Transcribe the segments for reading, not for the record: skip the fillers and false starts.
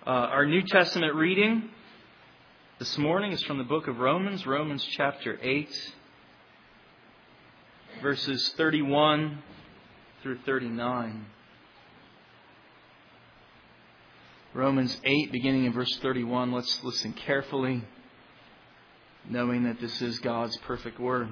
Our New Testament reading this morning is from the book of Romans, Romans chapter 8, verses 31 through 39. Romans 8, beginning in verse 31. Let's listen carefully, knowing that this is God's perfect word.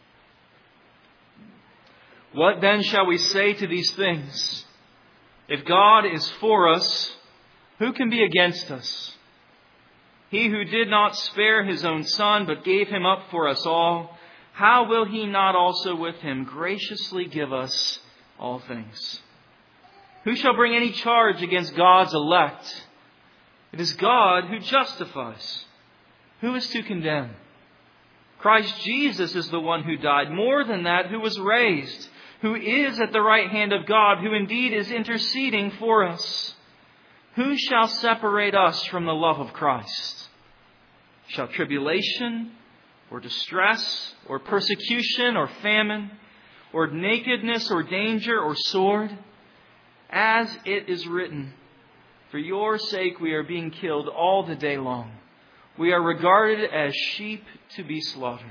What then shall we say to these things? If God is for us, who can be against us? He who did not spare his own Son, but gave him up for us all, how will he not also with him graciously give us all things? Who shall bring any charge against God's elect? It is God who justifies. Who is to condemn? Christ Jesus is the one who died. More than that, who was raised, who is at the right hand of God, who indeed is interceding for us. Who shall separate us from the love of Christ? Shall tribulation, or distress, or persecution, or famine, or nakedness, or danger, or sword? As it is written, for your sake we are being killed all the day long. We are regarded as sheep to be slaughtered.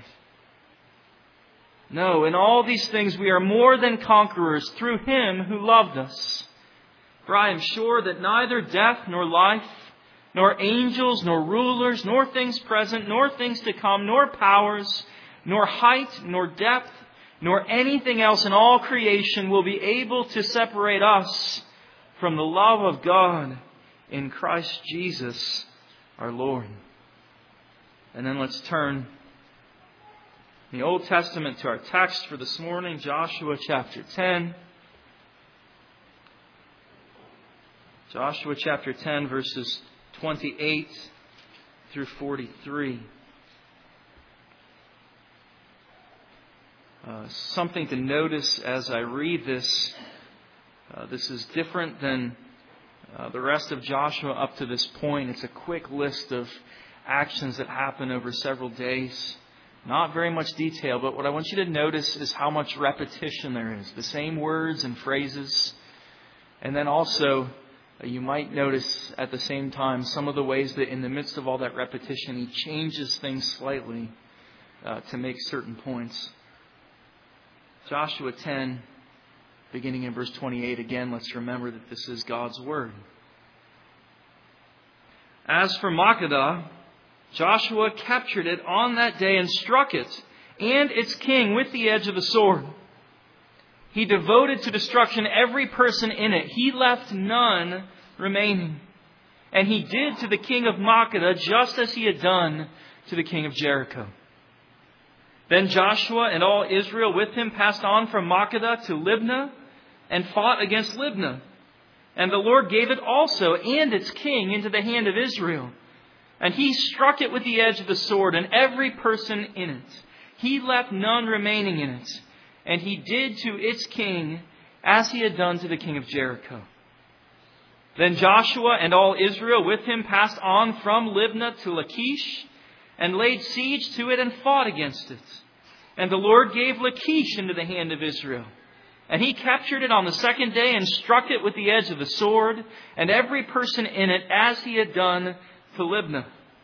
No, in all these things we are more than conquerors through Him who loved us. For I am sure that neither death nor life, nor angels, nor rulers, nor things present, nor things to come, nor powers, nor height, nor depth, nor anything else in all creation will be able to separate us from the love of God in Christ Jesus our Lord. And then let's turn in the Old Testament to our text for this morning, Joshua chapter 10. Joshua chapter 10, verses 28 through 43. Something to notice as I read this. This is different than the rest of Joshua up to this point. It's a quick list of actions that happen over several days. Not very much detail, but what I want you to notice is how much repetition there is. The same words and phrases. And then also, you might notice at the same time some of the ways that in the midst of all that repetition, he changes things slightly to make certain points. Joshua 10, beginning in verse 28, again, let's remember that this is God's word. As for Makkedah, Joshua captured it on that day and struck it and its king with the edge of the sword. He devoted to destruction every person in it. He left none remaining. And he did to the king of Makkedah just as he had done to the king of Jericho. Then Joshua and all Israel with him passed on from Makkedah to Libnah and fought against Libnah. And the Lord gave it also and its king into the hand of Israel. And he struck it with the edge of the sword and every person in it. He left none remaining in it. And he did to its king as he had done to the king of Jericho. Then Joshua and all Israel with him passed on from Libnah to Lachish and laid siege to it and fought against it. And the Lord gave Lachish into the hand of Israel. And he captured it on the second day and struck it with the edge of the sword and every person in it as he had done to Libnah.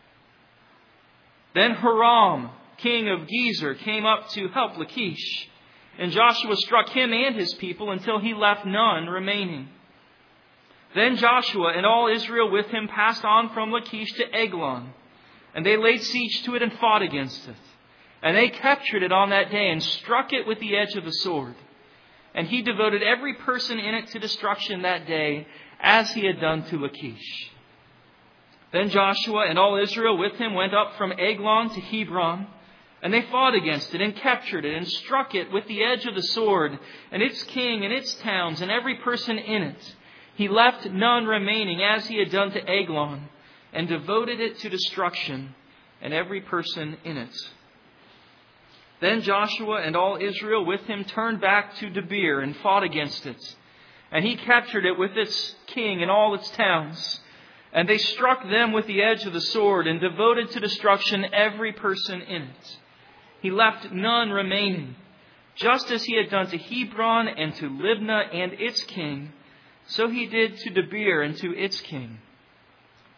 Then Hiram, king of Gezer, came up to help Lachish. And Joshua struck him and his people until he left none remaining. Then Joshua and all Israel with him passed on from Lachish to Eglon. And they laid siege to it and fought against it. And they captured it on that day and struck it with the edge of the sword. And he devoted every person in it to destruction that day, as he had done to Lachish. Then Joshua and all Israel with him went up from Eglon to Hebron. And they fought against it and captured it and struck it with the edge of the sword and its king and its towns and every person in it. He left none remaining as he had done to Eglon and devoted it to destruction and every person in it. Then Joshua and all Israel with him turned back to Debir and fought against it. And he captured it with its king and all its towns. And they struck them with the edge of the sword and devoted to destruction every person in it. He left none remaining, just as he had done to Hebron and to Libnah and its king, so he did to Debir and to its king.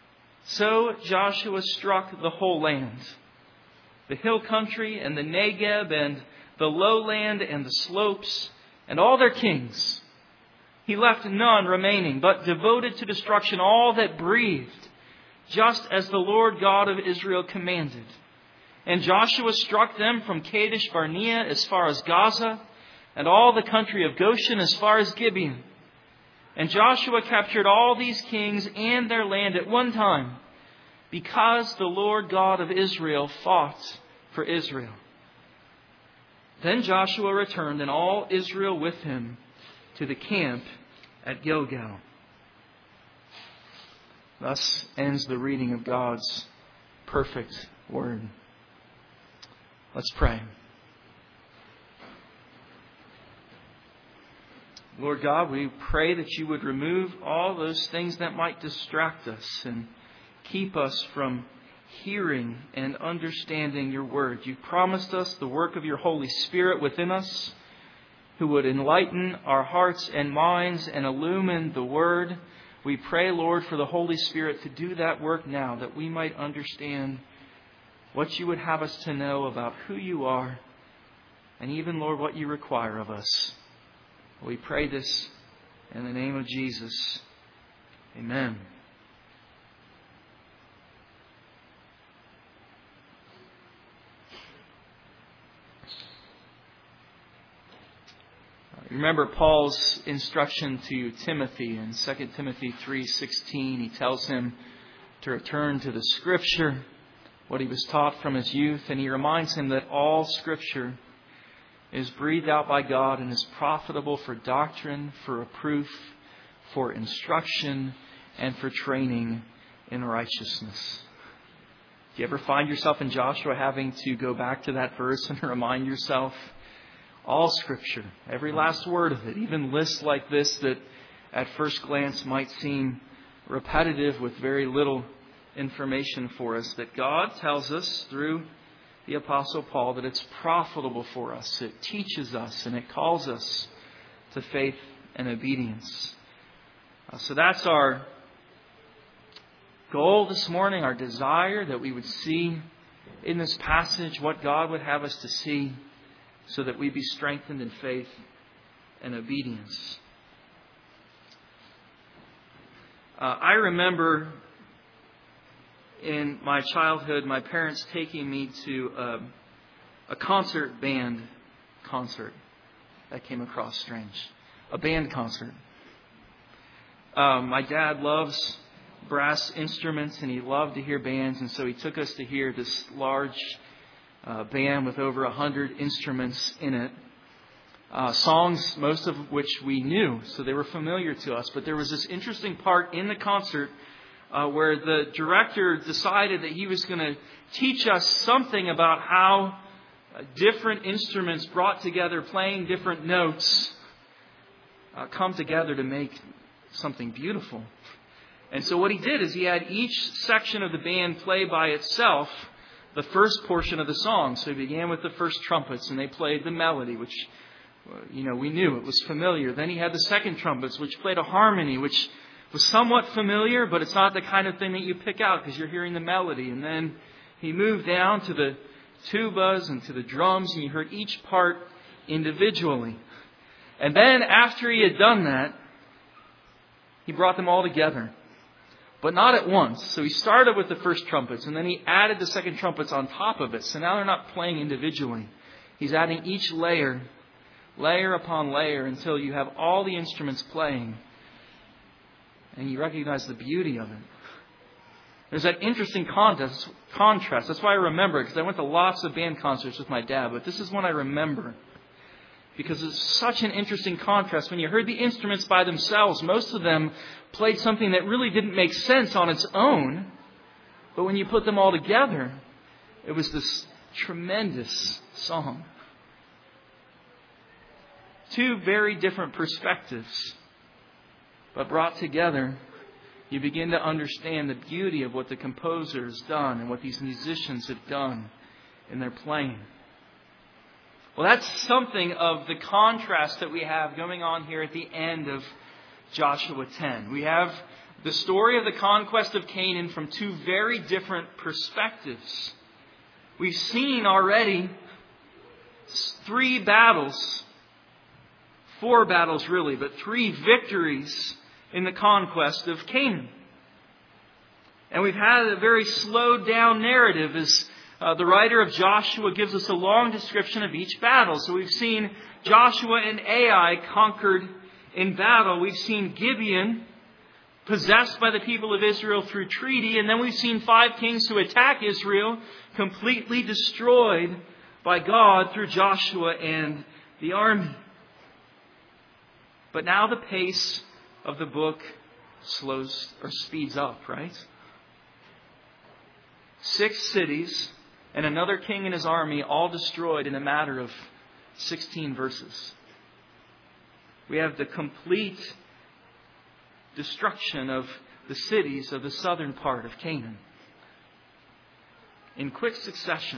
So Joshua struck the whole land, the hill country and the Negeb and the lowland and the slopes and all their kings. He left none remaining, but devoted to destruction all that breathed, just as the Lord God of Israel commanded. And Joshua struck them from Kadesh Barnea as far as Gaza, and all the country of Goshen as far as Gibeon. And Joshua captured all these kings and their land at one time, because the Lord God of Israel fought for Israel. Then Joshua returned, and all Israel with him, to the camp at Gilgal. Thus ends the reading of God's perfect word. Let's pray. Lord God, we pray that you would remove all those things that might distract us and keep us from hearing and understanding your word. You promised us the work of your Holy Spirit within us, who would enlighten our hearts and minds and illumine the word. We pray, Lord, for the Holy Spirit to do that work now, that we might understand what you would have us to know about who you are, and even, Lord, what you require of us. We pray this in the name of Jesus. Amen. Remember Paul's instruction to Timothy in 2 Timothy 3:16. He tells him to return to the Scripture, what he was taught from his youth, and he reminds him that all Scripture is breathed out by God and is profitable for doctrine, for reproof, for instruction, and for training in righteousness. Do you ever find yourself in Joshua having to go back to that verse and remind yourself? All Scripture, every last word of it, even lists like this that at first glance might seem repetitive with very little information for us, that God tells us through the Apostle Paul that it's profitable for us. It teaches us and it calls us to faith and obedience. So that's our goal this morning, our desire that we would see in this passage what God would have us to see, so that we be strengthened in faith and obedience. I remember in my childhood, my parents taking me to a concert band concert. That came across strange. A band concert. My dad loves brass instruments and he loved to hear bands, and so he took us to hear this large band with over 100 instruments in it. Songs, most of which we knew, so they were familiar to us. But there was this interesting part in the concert where the director decided that he was going to teach us something about how different instruments brought together, playing different notes, come together to make something beautiful. And so what he did is he had each section of the band play by itself the first portion of the song. So he began with the first trumpets, and they played the melody, which, we knew, it was familiar. Then he had the second trumpets, which played a harmony, which was somewhat familiar, but it's not the kind of thing that you pick out because you're hearing the melody. And then he moved down to the tubas and to the drums, and you heard each part individually. And then after he had done that, he brought them all together. But not at once. So he started with the first trumpets, and then he added the second trumpets on top of it. So now they're not playing individually. He's adding each layer upon layer, until you have all the instruments playing. And you recognize the beauty of it. There's that interesting contrast. That's why I remember it, because I went to lots of band concerts with my dad. But this is one I remember, because it's such an interesting contrast. When you heard the instruments by themselves, most of them played something that really didn't make sense on its own. But when you put them all together, it was this tremendous song. Two very different perspectives, but brought together, you begin to understand the beauty of what the composer has done and what these musicians have done in their playing. Well, that's something of the contrast that we have going on here at the end of Joshua 10. We have the story of the conquest of Canaan from two very different perspectives. We've seen already 3 battles, 4 battles really, but 3 victories in the conquest of Canaan. And we've had a very slowed down narrative as the writer of Joshua gives us a long description of each battle. So we've seen Joshua and Ai conquered in battle. We've seen Gibeon possessed by the people of Israel through treaty. And then we've seen 5 kings who attack Israel, completely destroyed by God through Joshua and the army. But now the pace of the book slows or speeds up, right? 6 cities and another king and his army all destroyed in a matter of 16 verses. We have the complete destruction of the cities of the southern part of Canaan in quick succession.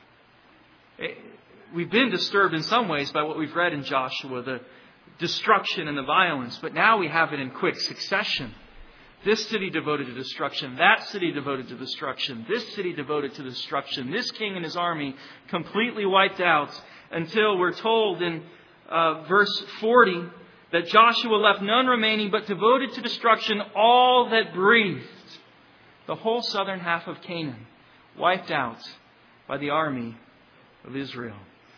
We've been disturbed in some ways by what we've read in Joshua, the destruction and the violence, but now we have it in quick succession. This city devoted to destruction, that city devoted to destruction, this city devoted to destruction, this king and his army completely wiped out, until we're told in verse 40 that Joshua left none remaining but devoted to destruction all that breathed. The whole southern half of Canaan wiped out by the army of Israel.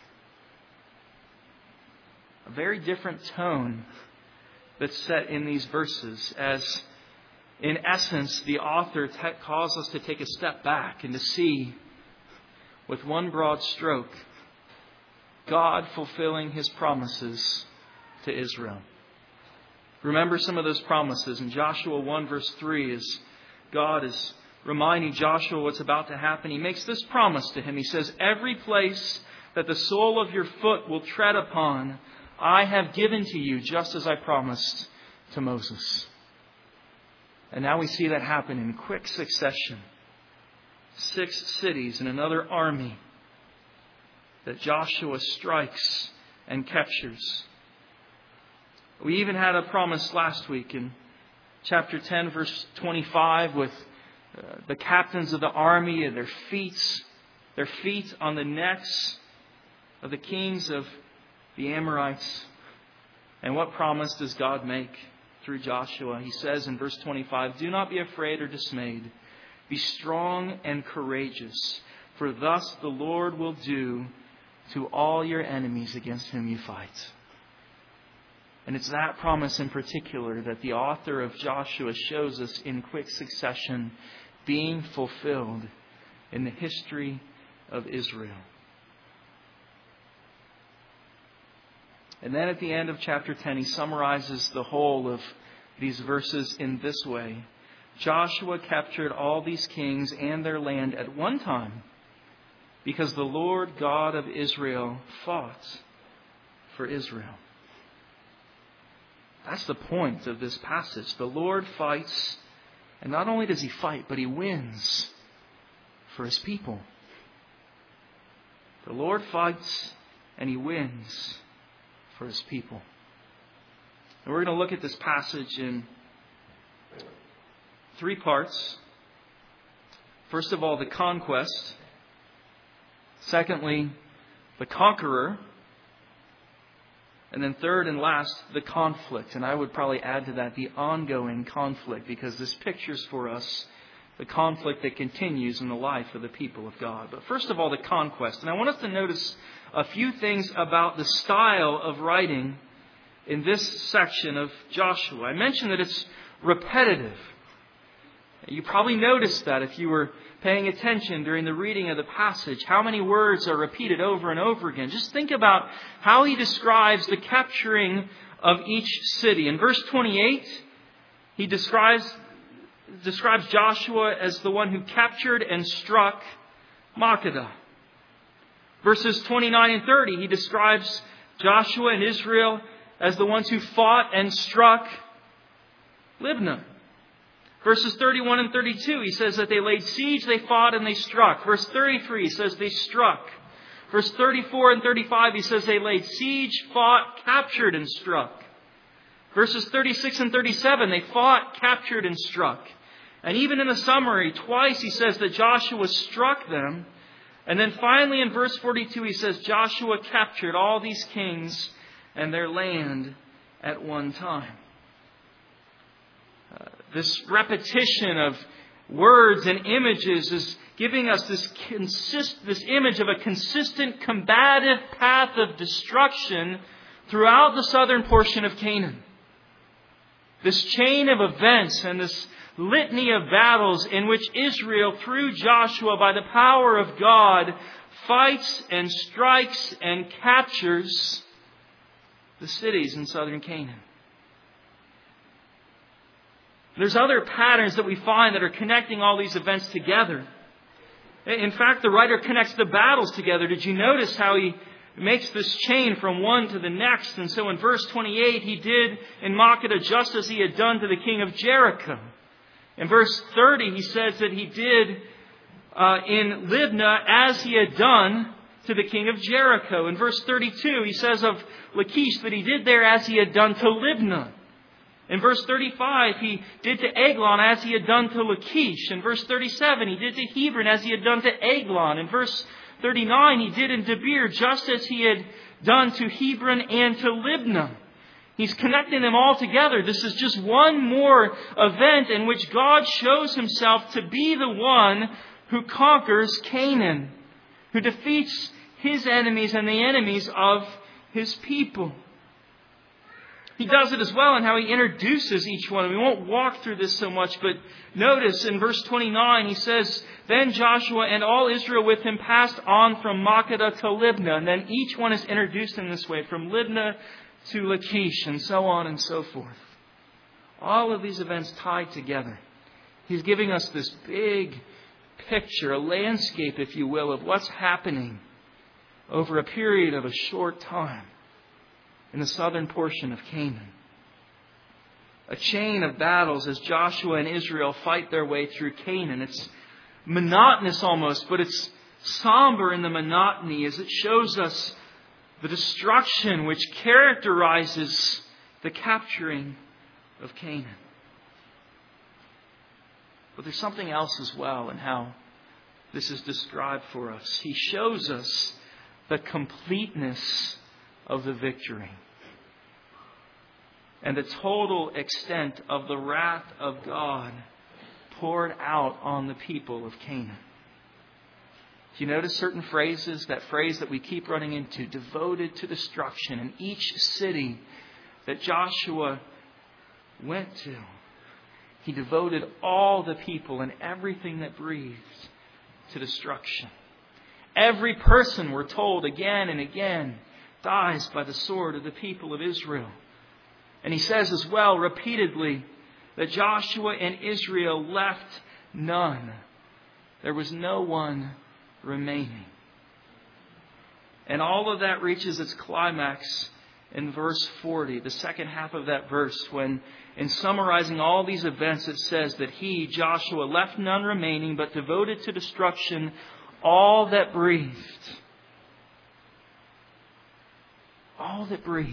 A very different tone that's set in these verses, as in essence the author calls us to take a step back and to see with one broad stroke God fulfilling His promises to Israel. Remember some of those promises in Joshua 1 verse 3, as God is reminding Joshua what's about to happen. He makes this promise to him. He says, "Every place that the sole of your foot will tread upon, I have given to you, just as I promised to Moses." And now we see that happen in quick succession. 6 cities and another army that Joshua strikes and captures. We even had a promise last week in chapter 10, verse 25, with the captains of the army and their feet on the necks of the kings of the Amorites. And what promise does God make through Joshua? He says in verse 25, "Do not be afraid or dismayed. Be strong and courageous, for thus the Lord will do to all your enemies against whom you fight." And it's that promise in particular that the author of Joshua shows us in quick succession being fulfilled in the history of Israel. And then at the end of chapter 10, he summarizes the whole of these verses in this way. Joshua captured all these kings and their land at one time, because the Lord God of Israel fought for Israel. That's the point of this passage. The Lord fights, and not only does He fight, but He wins for His people. The Lord fights and He wins for His people. And we're going to look at this passage in 3 parts. First of all, the conquest. Secondly, the conqueror. And then third and last, the conflict. And I would probably add to that the ongoing conflict, because this pictures for us the conflict that continues in the life of the people of God. But first of all, the conquest. And I want us to notice a few things about the style of writing in this section of Joshua. I mentioned that it's repetitive. You probably noticed that if you were paying attention during the reading of the passage, how many words are repeated over and over again. Just think about how he describes the capturing of each city. In verse 28, he describes Joshua as the one who captured and struck Makkedah. Verses 29 and 30, he describes Joshua and Israel as the ones who fought and struck Libnah. Verses 31 and 32, he says that they laid siege, they fought, and they struck. Verse 33, he says they struck. Verse 34 and 35, he says they laid siege, fought, captured, and struck. Verses 36 and 37, they fought, captured, and struck. And even in the summary, twice he says that Joshua struck them. And then finally in verse 42, he says Joshua captured all these kings and their land at one time. This repetition of words and images is giving us this image of a consistent combative path of destruction throughout the southern portion of Canaan. This chain of events and this litany of battles in which Israel, through Joshua, by the power of God, fights and strikes and captures the cities in southern Canaan. There's other patterns that we find that are connecting all these events together. In fact, the writer connects the battles together. Did you notice how he makes this chain from one to the next? And so in verse 28, he did in Makkedah just as he had done to the king of Jericho. In verse 30, he says that he did in Libnah as he had done to the king of Jericho. In verse 32, he says of Lachish that he did there as he had done to Libnah. In verse 35, he did to Eglon as he had done to Lachish. In verse 37, he did to Hebron as he had done to Eglon. In verse 39, he did in Debir just as he had done to Hebron and to Libnah. He's connecting them all together. This is just one more event in which God shows himself to be the one who conquers Canaan, who defeats his enemies and the enemies of his people. He does it as well in how he introduces each one. We won't walk through this so much, but notice in verse 29, he says, Then Joshua and all Israel with him passed on from Makkedah to Libnah. And then each one is introduced in this way, from Libnah to Lachish, and so on and so forth. All of these events tied together. He's giving us this big picture, a landscape, if you will, of what's happening over a period of a short time in the southern portion of Canaan. A chain of battles as Joshua and Israel fight their way through Canaan. It's monotonous almost, but it's somber in the monotony as it shows us the destruction which characterizes the capturing of Canaan. But there's something else as well in how this is described for us. He shows us the completeness of the victory and the total extent of the wrath of God poured out on the people of Canaan. Do you notice certain phrases? That phrase that we keep running into, devoted to destruction. In each city that Joshua went to, he devoted all the people and everything that breathed to destruction. Every person, we're told again and again, dies by the sword of the people of Israel. And he says as well repeatedly that Joshua and Israel left none. There was no one remaining. And all of that reaches its climax in verse 40, the second half of that verse, when in summarizing all these events it says that he, Joshua, left none remaining but devoted to destruction all that breathed. All that breathed.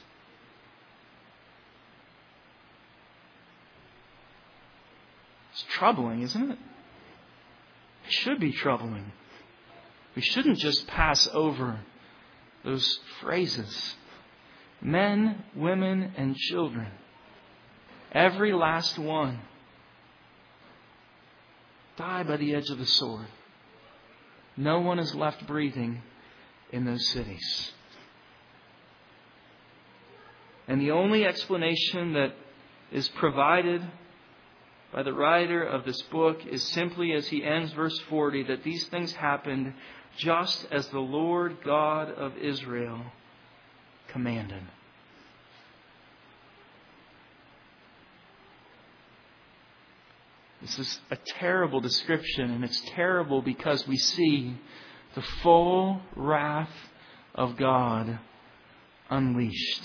It's troubling, isn't it? It should be troubling. We shouldn't just pass over those phrases. Men, women, and children. Every last one die by the edge of the sword. No one is left breathing in those cities. And the only explanation that is provided by the writer of this book is simply as he ends verse 40, that these things happened just as the Lord God of Israel commanded. This is a terrible description, and it's terrible because we see the full wrath of God unleashed.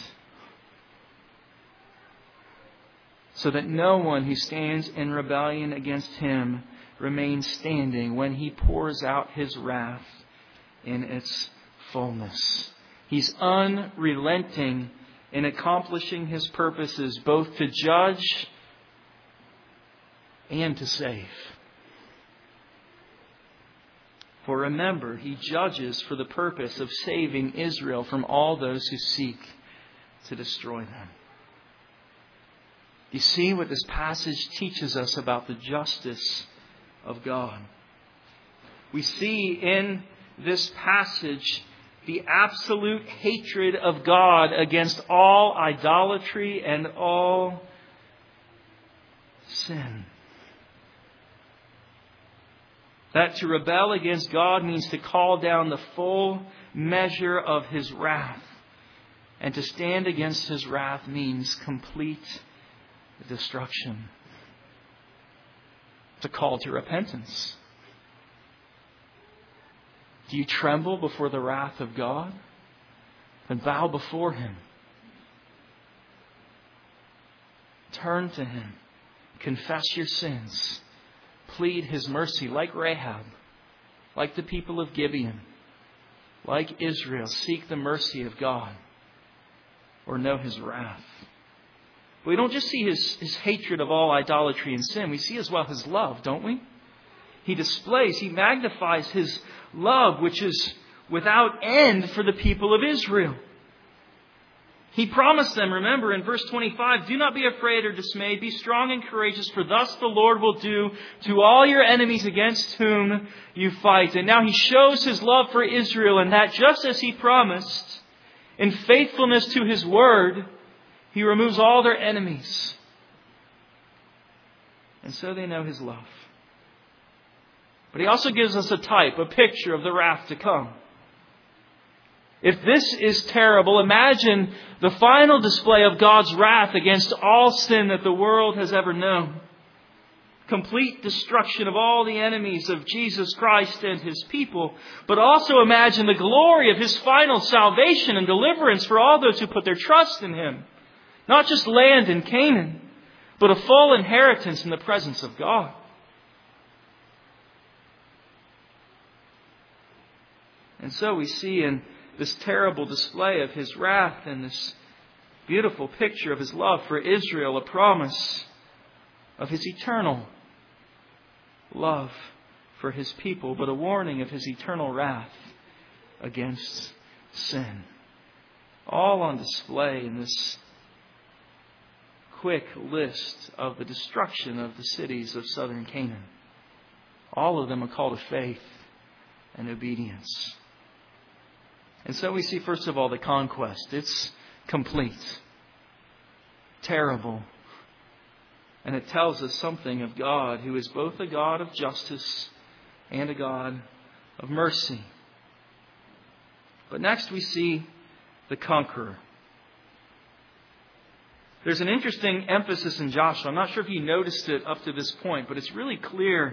So that no one who stands in rebellion against him remains standing when he pours out his wrath in its fullness. He's unrelenting in accomplishing His purposes, both to judge and to save. For remember, He judges for the purpose of saving Israel from all those who seek to destroy them. You see what this passage teaches us about the justice of God. We see in this passage the absolute hatred of God against all idolatry and all sin. That to rebel against God means to call down the full measure of His wrath. And to stand against His wrath means complete destruction. It's a call to repentance. Do you tremble before the wrath of God? Then bow before Him. Turn to Him. Confess your sins. Plead His mercy like Rahab, like the people of Gibeon, like Israel. Seek the mercy of God or know His wrath. We don't just see His hatred of all idolatry and sin. We see as well His love, don't we? He magnifies His love, which is without end for the people of Israel. He promised them, remember in verse 25, do not be afraid or dismayed. Be strong and courageous, for thus the Lord will do to all your enemies against whom you fight. And now He shows His love for Israel, and that just as He promised, in faithfulness to His word, He removes all their enemies. And so they know His love. But He also gives us a picture of the wrath to come. If this is terrible, imagine the final display of God's wrath against all sin that the world has ever known. Complete destruction of all the enemies of Jesus Christ and His people. But also imagine the glory of His final salvation and deliverance for all those who put their trust in Him. Not just land in Canaan, but a full inheritance in the presence of God. And so we see in this terrible display of His wrath and this beautiful picture of His love for Israel, a promise of His eternal love for His people, but a warning of His eternal wrath against sin. All on display in this quick list of the destruction of the cities of southern Canaan. All of them a call to faith and obedience. And so we see, first of all, the conquest. It's complete. Terrible. And it tells us something of God, who is both a God of justice and a God of mercy. But next we see the conqueror. There's an interesting emphasis in Joshua. I'm not sure if you noticed it up to this point, but it's really clear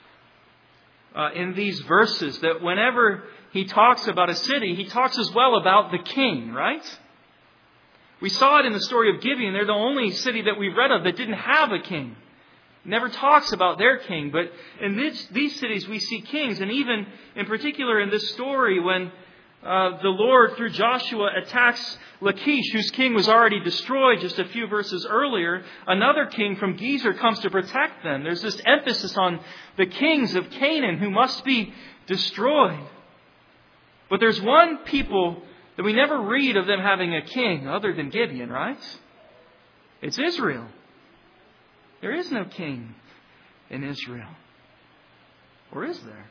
in these verses that whenever he talks about a city, he talks as well about the king, right? We saw it in the story of Gibeon. They're the only city that we've read of that didn't have a king. It never talks about their king. But in these cities we see kings. And even in particular in this story when the Lord through Joshua attacks Lachish, whose king was already destroyed just a few verses earlier, another king from Gezer comes to protect them. There's this emphasis on the kings of Canaan who must be destroyed. But there's one people that we never read of them having a king other than Gibeon, right? It's Israel. There is no king in Israel. Or is there?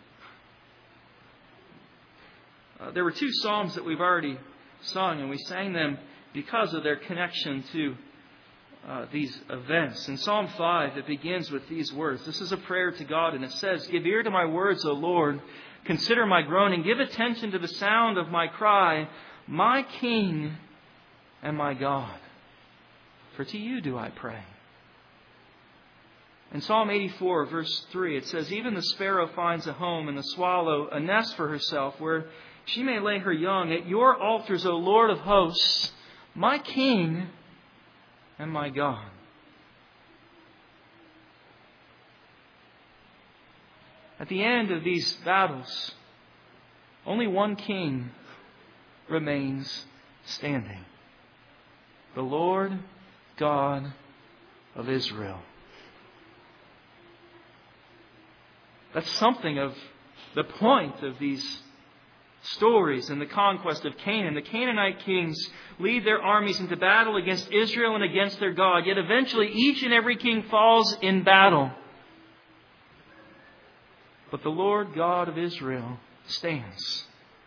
There were two psalms that we've already sung, and we sang them because of their connection to these events. In Psalm 5, it begins with these words. This is a prayer to God, and it says, "Give ear to my words, O Lord. Consider my groaning. Give attention to the sound of my cry, my King and my God. For to you do I pray." In Psalm 84, verse 3, it says, "Even the sparrow finds a home, and the swallow a nest for herself, where she may lay her young. At your altars, O Lord of hosts, my King and my God." At the end of these battles, only one king remains standing. the Lord God of Israel. That's something of the point of these stories and the conquest of Canaan. The Canaanite kings lead their armies into battle against Israel and against their God. Yet eventually each and every king falls in battle. But the Lord God of Israel stands.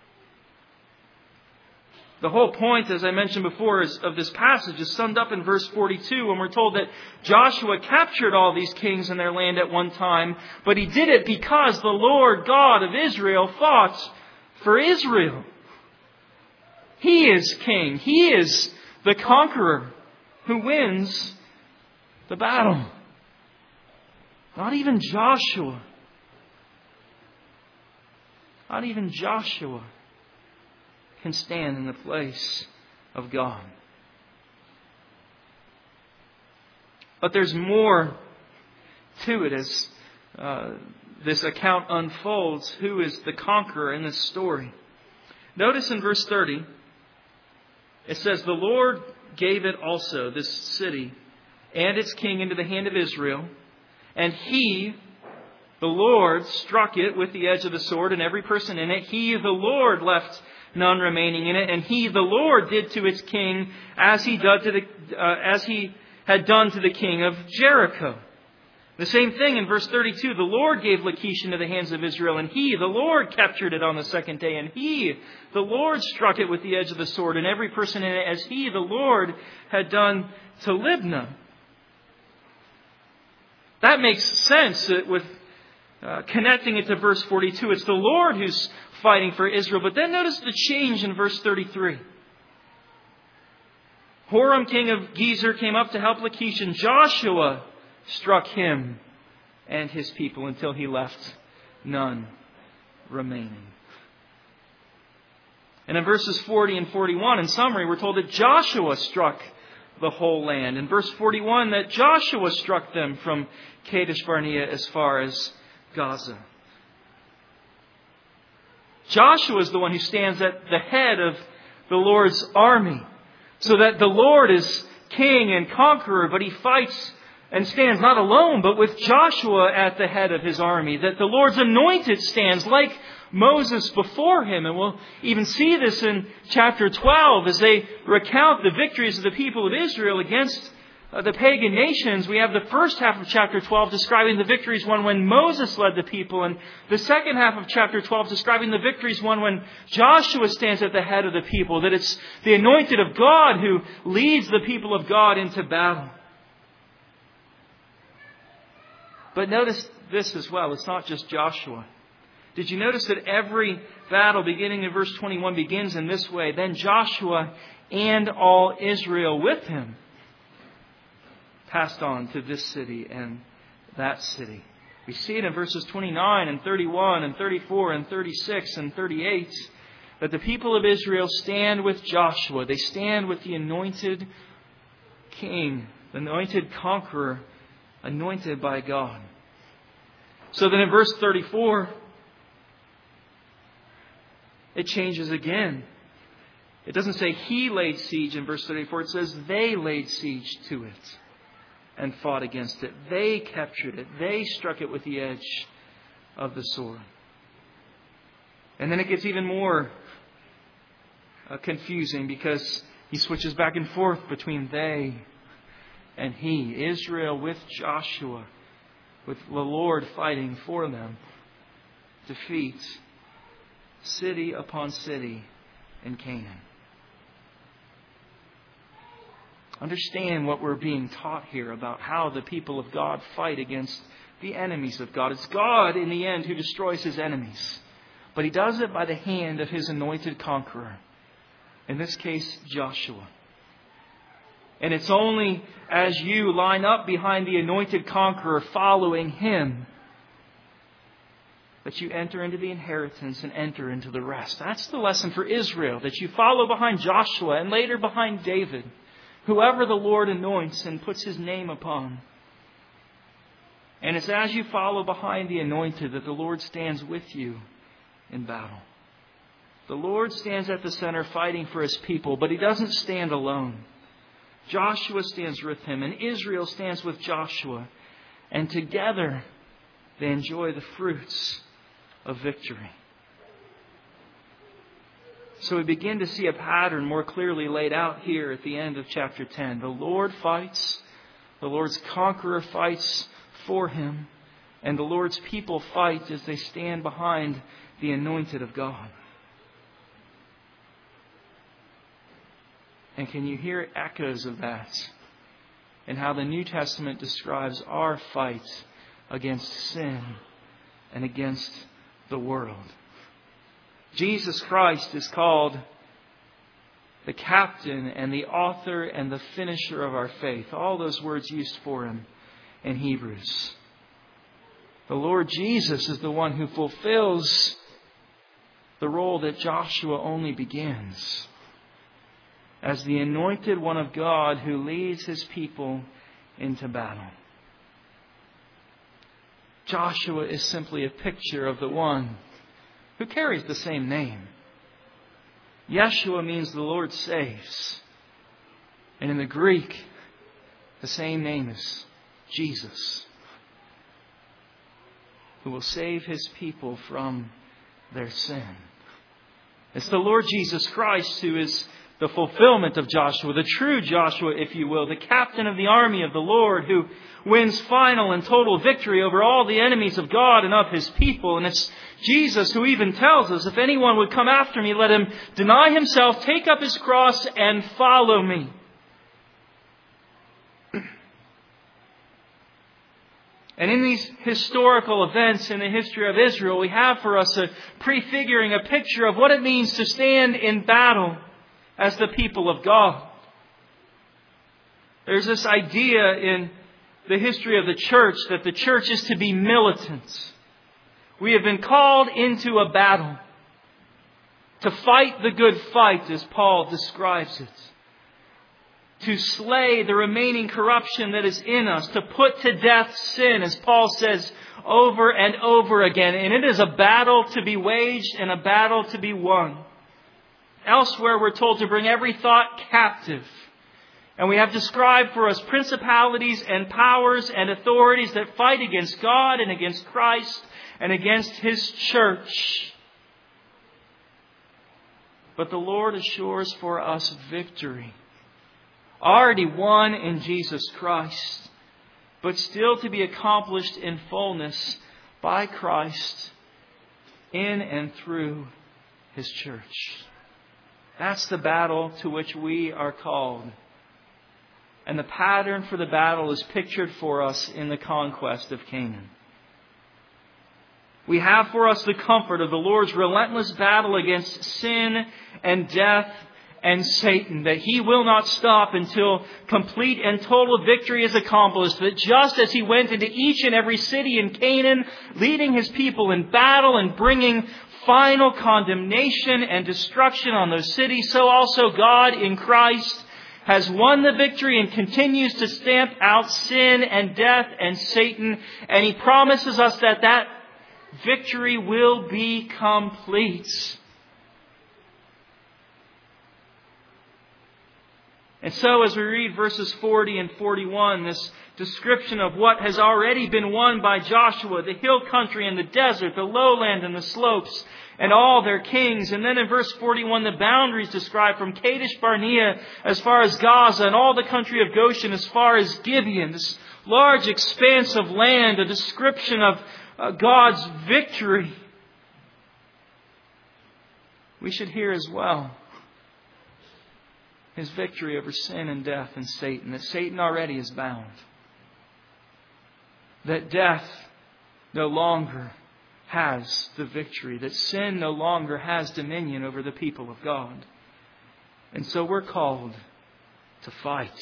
The whole point, as I mentioned before, of this passage is summed up in verse 42 when we're told that Joshua captured all these kings in their land at one time, but he did it because the Lord God of Israel fought for Israel. He is king. He is the conqueror who wins the battle. Not even Joshua. Not even Joshua can stand in the place of God. But there's more to it as this account unfolds. Who is the conqueror in this story? Notice in verse 30, it says, the Lord gave it also, this city, and its king into the hand of Israel, and He, the Lord, struck it with the edge of the sword, and every person in it. He, the Lord, left none remaining in it, and He, the Lord, did to its king as He had done to the king of Jericho. The same thing in verse 32. The Lord gave Lachish into the hands of Israel, and He, the Lord, captured it on the second day, and He, the Lord, struck it with the edge of the sword, and every person in it as He, the Lord, had done to Libnah. That makes sense with connecting it to verse 42. It's the Lord who's fighting for Israel. But then notice the change in verse 33. Horam, king of Gezer, came up to help Lachish, and Joshua struck him and his people until he left none remaining. And in verses 40 and 41, in summary, we're told that Joshua struck the whole land. In verse 41, that Joshua struck them from Kadesh Barnea as far as Gaza. Joshua is the one who stands at the head of the Lord's army. So that the Lord is king and conqueror, but He fights and stands not alone, but with Joshua at the head of His army. That the Lord's anointed stands like Moses before him. And we'll even see this in chapter 12 as they recount the victories of the people of Israel against the pagan nations. We have the first half of chapter 12 describing the victories won when Moses led the people, and the second half of chapter 12 describing the victories won when Joshua stands at the head of the people. That it's the anointed of God who leads the people of God into battle. But notice this as well. It's not just Joshua. Did you notice that every battle beginning in verse 21 begins in this way? Then Joshua and all Israel with him passed on to this city and that city. We see it in verses 29 and 31 and 34 and 36 and 38 that the people of Israel stand with Joshua. They stand with the anointed king, the anointed conqueror, anointed by God. So then in verse 34, it changes again. It doesn't say he laid siege in verse 34. It says they laid siege to it and fought against it. They captured it. They struck it with the edge of the sword. And then it gets even more confusing because he switches back and forth between they and he. Israel with Joshua, with the Lord fighting for them, defeat city upon city in Canaan. Understand what we're being taught here about how the people of God fight against the enemies of God. It's God in the end who destroys His enemies. But He does it by the hand of His anointed conqueror. In this case, Joshua. And it's only as you line up behind the anointed conqueror following him that you enter into the inheritance and enter into the rest. That's the lesson for Israel, that you follow behind Joshua and later behind David, whoever the Lord anoints and puts His name upon. And it's as you follow behind the anointed that the Lord stands with you in battle. The Lord stands at the center fighting for His people, but He doesn't stand alone. Joshua stands with him, and Israel stands with Joshua. And together they enjoy the fruits of victory. So we begin to see a pattern more clearly laid out here at the end of chapter 10. The Lord fights, the Lord's conqueror fights for him, and the Lord's people fight as they stand behind the anointed of God. And can you hear echoes of that in how the New Testament describes our fight against sin and against the world? Jesus Christ is called the captain and the author and the finisher of our faith. All those words used for him in Hebrews. The Lord Jesus is the one who fulfills the role that Joshua only begins, as the anointed one of God who leads his people into battle. Joshua is simply a picture of the one who carries the same name. Yeshua means the Lord saves. And in the Greek, the same name is Jesus, who will save his people from their sin. It's the Lord Jesus Christ who is the fulfillment of Joshua, the true Joshua, if you will, the captain of the army of the Lord who wins final and total victory over all the enemies of God and of his people. And it's Jesus who even tells us, if anyone would come after me, let him deny himself, take up his cross, and follow me. And in these historical events in the history of Israel, we have for us a prefiguring, a picture of what it means to stand in battle as the people of God. There's this idea in the history of the church that the church is to be militant. We have been called into a battle to fight the good fight, as Paul describes it. To slay the remaining corruption that is in us. To put to death sin, as Paul says over and over again. And it is a battle to be waged and a battle to be won. Elsewhere we're told to bring every thought captive. And we have described for us principalities and powers and authorities that fight against God and against Christ and against His church. But the Lord assures for us victory. Already won in Jesus Christ, but still to be accomplished in fullness by Christ in and through His church. That's the battle to which we are called. And the pattern for the battle is pictured for us in the conquest of Canaan. We have for us the comfort of the Lord's relentless battle against sin and death and Satan, that He will not stop until complete and total victory is accomplished. That just as He went into each and every city in Canaan, leading His people in battle and bringing final condemnation and destruction on those cities, so also God in Christ has won the victory and continues to stamp out sin and death and Satan. And He promises us that that victory will be complete. And so as we read verses 40 and 41, this description of what has already been won by Joshua, the hill country and the desert, the lowland and the slopes, and all their kings. And then in verse 41, the boundaries described from Kadesh Barnea as far as Gaza and all the country of Goshen as far as Gibeon. This large expanse of land, a description of God's victory. We should hear as well His victory over sin and death and Satan. That Satan already is bound. That death no longer has the victory. That sin no longer has dominion over the people of God. And so we're called to fight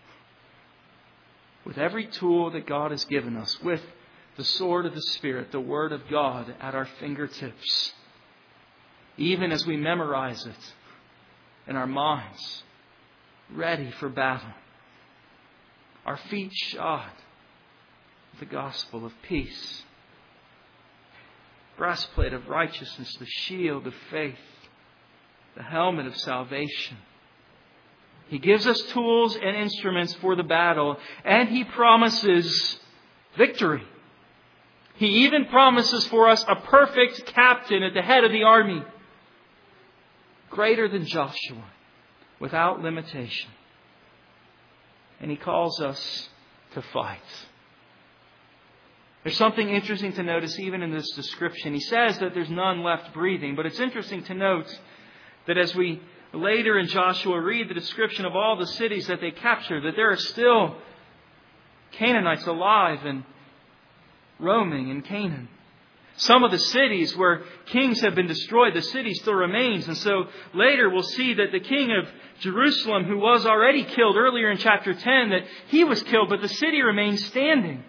with every tool that God has given us, with the sword of the Spirit, the Word of God at our fingertips, even as we memorize it in our minds, ready for battle. Our feet shod with the gospel of peace. Breastplate of righteousness, the shield of faith, the helmet of salvation, He gives us tools and instruments for the battle, and He promises victory. He even promises for us a perfect captain at the head of the army, greater than Joshua, without limitation. And He calls us to fight. There's something interesting to notice even in this description. He says that there's none left breathing, but it's interesting to note that as we later in Joshua read the description of all the cities that they captured, that there are still Canaanites alive and roaming in Canaan. Some of the cities where kings have been destroyed, the city still remains. And so later we'll see that the king of Jerusalem, who was already killed earlier in chapter 10, that he was killed, but the city remains standing.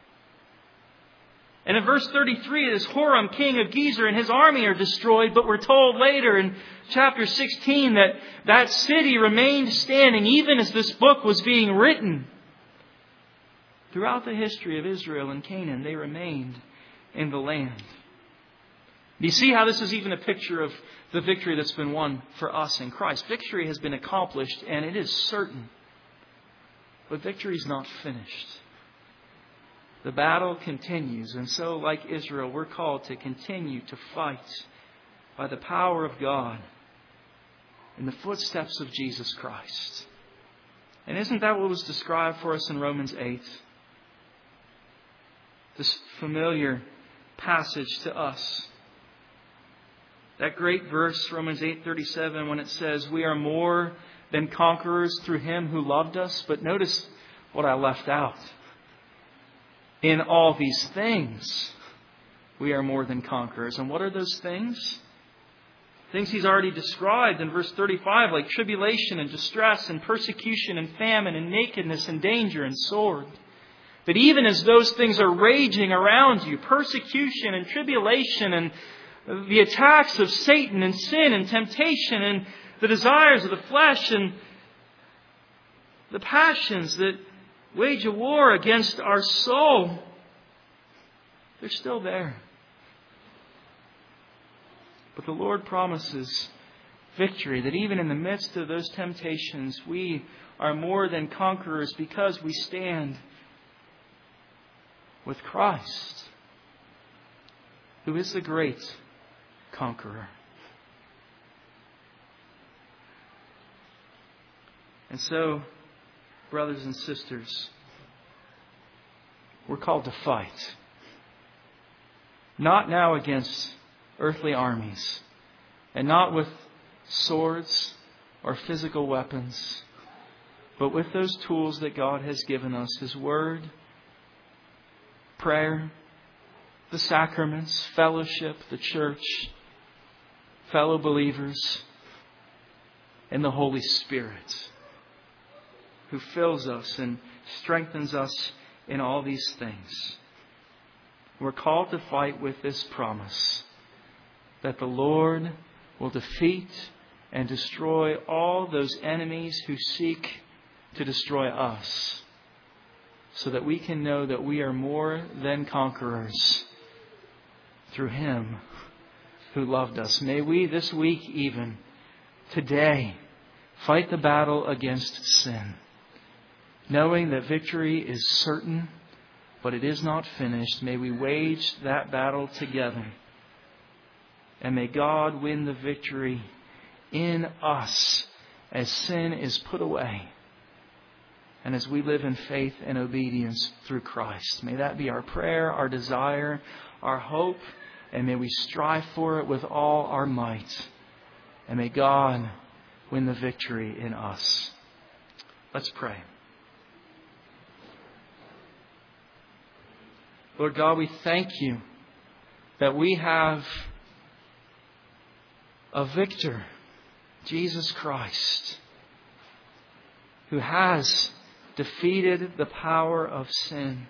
And in verse 33, this Horam, king of Gezer, and his army are destroyed. But we're told later in chapter 16 that that city remained standing even as this book was being written. Throughout the history of Israel and Canaan, they remained in the land. Do you see how this is even a picture of the victory that's been won for us in Christ? Victory has been accomplished and it is certain. But victory is not finished. The battle continues, and so, like Israel, we're called to continue to fight by the power of God in the footsteps of Jesus Christ. And isn't that what was described for us in Romans 8? This familiar passage to us. That great verse, Romans 8:37, when it says, "We are more than conquerors through Him who loved us." But notice what I left out. In all these things, we are more than conquerors. And what are those things? Things He's already described in verse 35, like tribulation and distress and persecution and famine and nakedness and danger and sword. That even as those things are raging around you, persecution and tribulation and the attacks of Satan and sin and temptation and the desires of the flesh and the passions that wage a war against our soul, they're still there. But the Lord promises victory, that even in the midst of those temptations, we are more than conquerors because we stand with Christ, who is the great conqueror. And so, brothers and sisters, we're called to fight. Not now against earthly armies, and not with swords or physical weapons, but with those tools that God has given us, His Word, prayer, the sacraments, fellowship, the church, fellow believers, and the Holy Spirit, who fills us and strengthens us in all these things. We're called to fight with this promise that the Lord will defeat and destroy all those enemies who seek to destroy us, so that we can know that we are more than conquerors through Him who loved us. May we this week, even today, fight the battle against sin, knowing that victory is certain, but it is not finished. May we wage that battle together. And may God win the victory in us as sin is put away and as we live in faith and obedience through Christ. May that be our prayer, our desire, our hope, and may we strive for it with all our might. And may God win the victory in us. Let's pray. Lord God, we thank You that we have a victor, Jesus Christ, who has defeated the power of sin.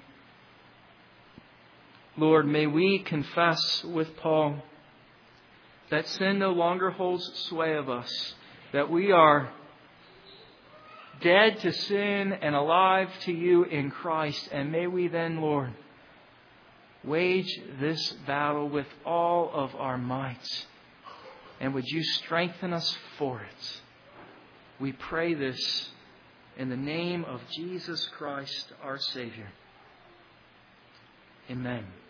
Lord, may we confess with Paul that sin no longer holds sway of us, that we are dead to sin and alive to You in Christ. And may we then, Lord, wage this battle with all of our might. And would You strengthen us for it? We pray this in the name of Jesus Christ, our Savior. Amen.